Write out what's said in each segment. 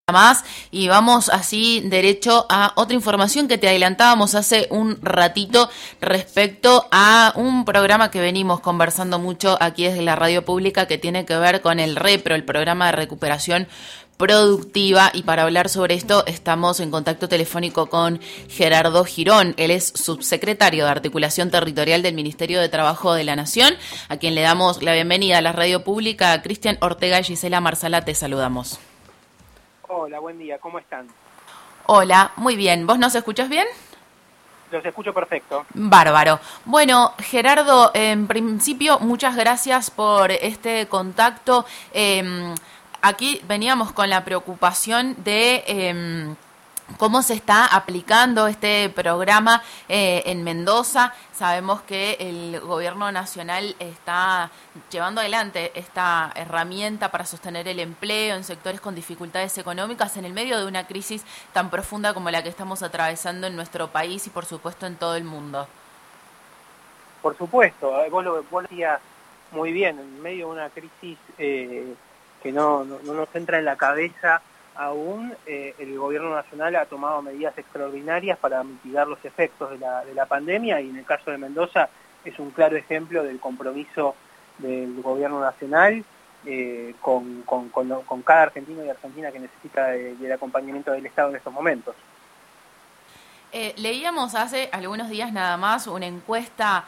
más y vamos así derecho a otra información que te adelantábamos hace un ratito respecto a un programa que venimos conversando mucho aquí desde la radio pública que tiene que ver con el REPRO, el programa de recuperación productiva, y para hablar sobre esto estamos en contacto telefónico con Gerardo Girón. Él es subsecretario de Articulación Territorial del Ministerio de Trabajo de la Nación, a quien le damos la bienvenida a la radio pública. Cristian Ortega y Gisela Marsala, te saludamos. Hola, buen día, ¿cómo están? Hola, muy bien. ¿Vos nos escuchás bien? Los escucho perfecto. Bárbaro. Bueno, Gerardo, en principio, muchas gracias por este contacto. Aquí veníamos con la preocupación de cómo se está aplicando este programa en Mendoza. Sabemos que el gobierno nacional está llevando adelante esta herramienta para sostener el empleo en sectores con dificultades económicas en el medio de una crisis tan profunda como la que estamos atravesando en nuestro país y por supuesto en todo el mundo. Por supuesto, vos lo decías muy bien, en medio de una crisis que no nos entra en la cabeza aún, el gobierno nacional ha tomado medidas extraordinarias para mitigar los efectos de la pandemia, y en el caso de Mendoza es un claro ejemplo del compromiso del gobierno nacional con cada argentino y argentina que necesita del acompañamiento del Estado en estos momentos. Leíamos hace algunos días nada más una encuesta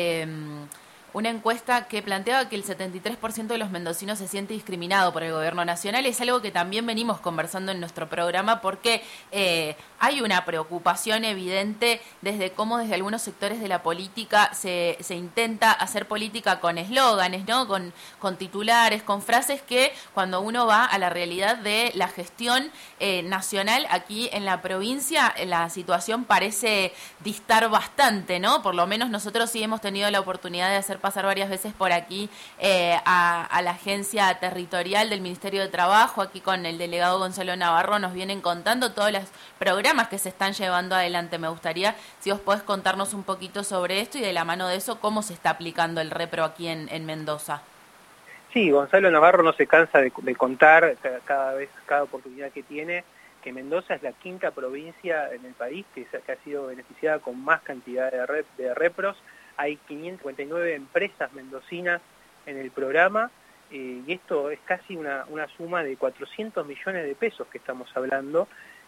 que planteaba que el 73% de los mendocinos se siente discriminado por el gobierno nacional. Es algo que también venimos conversando en nuestro programa porque hay una preocupación evidente desde cómo desde algunos sectores de la política se intenta hacer política con eslóganes, ¿no? Con titulares, con frases que cuando uno va a la realidad de la gestión nacional aquí en la provincia, la situación parece distar bastante, ¿no? Por lo menos nosotros sí hemos tenido la oportunidad de hacer pasar varias veces por aquí a la agencia territorial del Ministerio de Trabajo, aquí con el delegado Gonzalo Navarro, nos vienen contando todos los programas que se están llevando adelante. Me gustaría si vos podés contarnos un poquito sobre esto y de la mano de eso, cómo se está aplicando el REPRO aquí en Mendoza. Sí, Gonzalo Navarro no se cansa de contar cada oportunidad que tiene, que Mendoza es la quinta provincia en el país que ha sido beneficiada con más cantidad de REPROS. Hay 559 empresas mendocinas en el programa, y esto es casi una suma de 400 millones de pesos que estamos hablando.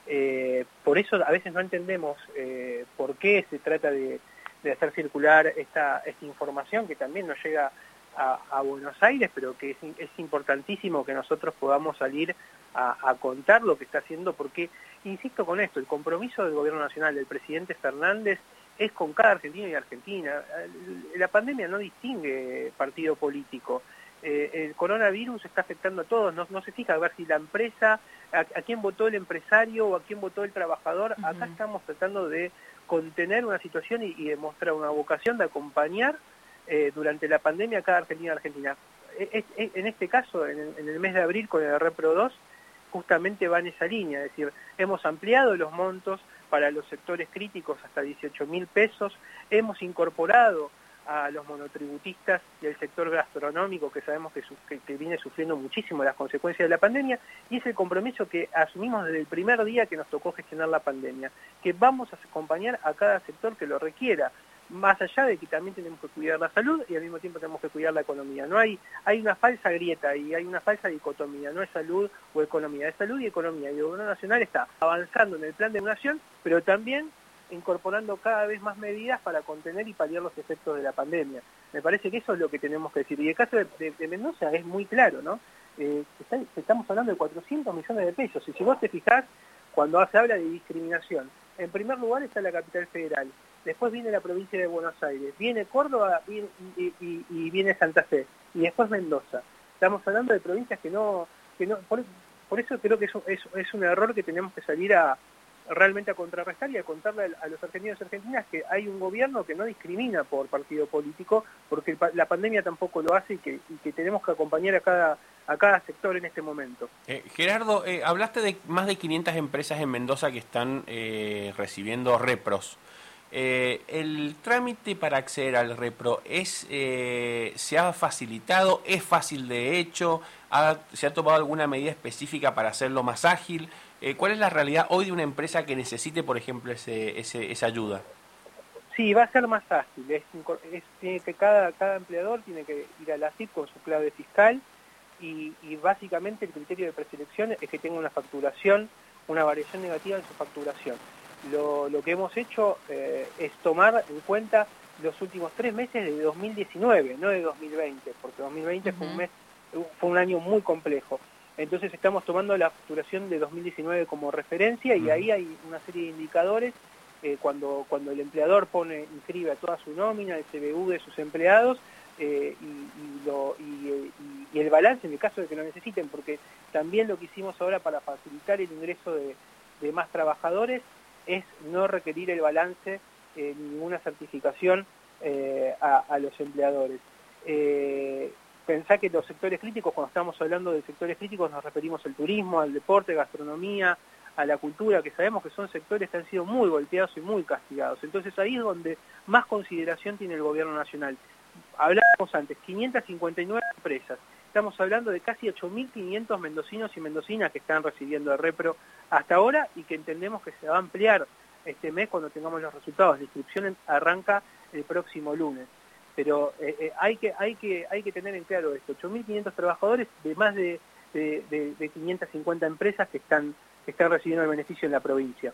Por eso a veces no entendemos por qué se trata de hacer circular esta información que también nos llega a Buenos Aires, pero que es importantísimo que nosotros podamos salir a contar lo que está haciendo, porque, insisto con esto, el compromiso del gobierno nacional, del presidente Fernández, es con cada argentino y argentina. La pandemia no distingue partido político. El coronavirus está afectando a todos, no se fija a ver si la empresa, a quién votó el empresario o a quién votó el trabajador. Acá estamos tratando de contener una situación y demostrar una vocación de acompañar durante la pandemia a cada argentino y argentina. En este caso, en el mes de abril con el REPRO 2, justamente va en esa línea, es decir, hemos ampliado los montos para los sectores críticos hasta 18.000 pesos, hemos incorporado a los monotributistas y el sector gastronómico, que sabemos que viene sufriendo muchísimo las consecuencias de la pandemia, y es el compromiso que asumimos desde el primer día que nos tocó gestionar la pandemia, que vamos a acompañar a cada sector que lo requiera, más allá de que también tenemos que cuidar la salud y al mismo tiempo tenemos que cuidar la economía. No hay una falsa grieta y hay una falsa dicotomía, no es salud o economía, es salud y economía. Y el gobierno nacional está avanzando en el plan de nación, pero también incorporando cada vez más medidas para contener y paliar los efectos de la pandemia. Me parece que eso es lo que tenemos que decir. Y el caso de Mendoza es muy claro, ¿no? Estamos hablando de 400 millones de pesos. Y si vos te fijás, cuando se habla de discriminación, en primer lugar está la capital federal, después viene la provincia de Buenos Aires, viene Córdoba y viene Santa Fe, y después Mendoza. Estamos hablando de provincias que no por eso creo que es un error que tenemos que salir realmente a contrarrestar y a contarle a los argentinos y argentinas que hay un gobierno que no discrimina por partido político, porque la pandemia tampoco lo hace, y que tenemos que acompañar a cada sector en este momento. Gerardo, hablaste de más de 500 empresas en Mendoza que están recibiendo REPROS. ¿El trámite para acceder al repro se ha facilitado? ¿Es fácil de hecho? ¿Se ha tomado alguna medida específica para hacerlo más ágil? ¿Cuál es la realidad hoy de una empresa que necesite, por ejemplo, esa ayuda? Sí, va a ser más ágil. Tiene que cada empleador tiene que ir a la AFIP con su clave fiscal y básicamente el criterio de preselección es que tenga una facturación, una variación negativa en su facturación. Lo que hemos hecho es tomar en cuenta los últimos 3 meses de 2019, no de 2020, porque 2020 fue un año muy complejo. Entonces estamos tomando la facturación de 2019 como referencia y ahí hay una serie de indicadores. Cuando el empleador inscribe a toda su nómina, el CBU de sus empleados y el balance en el caso de que lo necesiten, porque también lo que hicimos ahora para facilitar el ingreso de más trabajadores es no requerir el balance ni ninguna certificación a los empleadores. Pensá que los sectores críticos, cuando estamos hablando de sectores críticos, nos referimos al turismo, al deporte, gastronomía, a la cultura, que sabemos que son sectores que han sido muy golpeados y muy castigados. Entonces ahí es donde más consideración tiene el gobierno nacional. Hablábamos antes, 559 empresas. Estamos hablando de casi 8.500 mendocinos y mendocinas que están recibiendo el repro hasta ahora y que entendemos que se va a ampliar este mes cuando tengamos los resultados. La inscripción arranca el próximo lunes. Pero hay que tener en claro esto, 8.500 trabajadores de más de 550 empresas que están recibiendo el beneficio en la provincia.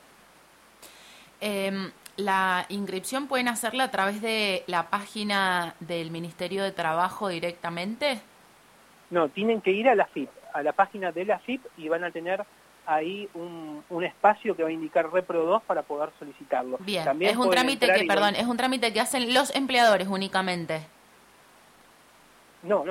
¿La inscripción pueden hacerla a través de la página del Ministerio de Trabajo directamente? No, tienen que ir a la FIP, a la página de la FIP y van a tener ahí un espacio que va a indicar Repro 2 para poder solicitarlo. Bien, también es un trámite es un trámite que hacen los empleadores únicamente. No,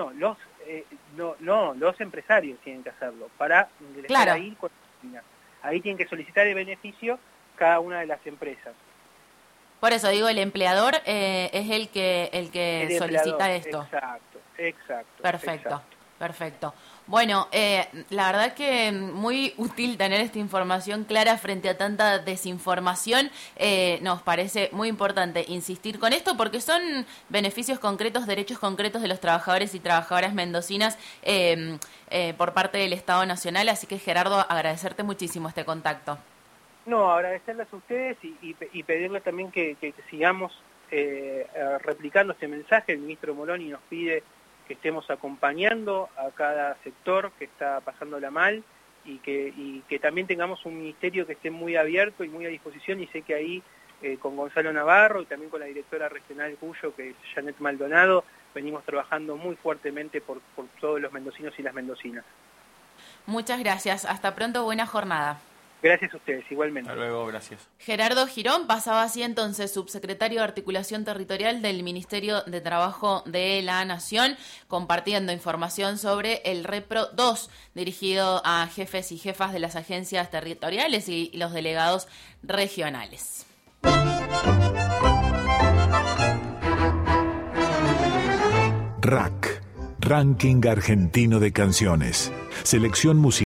los empresarios tienen que hacerlo para ingresar ahí. Ahí tienen que solicitar el beneficio cada una de las empresas. Por eso digo, el empleador es el que solicita esto. Exacto. Perfecto. Bueno, la verdad que muy útil tener esta información clara frente a tanta desinformación. Nos parece muy importante insistir con esto porque son beneficios concretos, derechos concretos de los trabajadores y trabajadoras mendocinas por parte del Estado Nacional. Así que, Gerardo, agradecerte muchísimo este contacto. No, agradecerles a ustedes y pedirles también que sigamos replicando este mensaje. El ministro Moroni nos pide que estemos acompañando a cada sector que está pasándola mal y que también tengamos un ministerio que esté muy abierto y muy a disposición, y sé que ahí con Gonzalo Navarro y también con la directora regional Cuyo, que es Janet Maldonado, venimos trabajando muy fuertemente por todos los mendocinos y las mendocinas. Muchas gracias, hasta pronto, buena jornada. Gracias a ustedes, igualmente. Hasta luego, gracias. Gerardo Girón pasaba así entonces, subsecretario de Articulación Territorial del Ministerio de Trabajo de la Nación, compartiendo información sobre el Repro 2, dirigido a jefes y jefas de las agencias territoriales y los delegados regionales. RAC, Ranking Argentino de Canciones. Selección musical.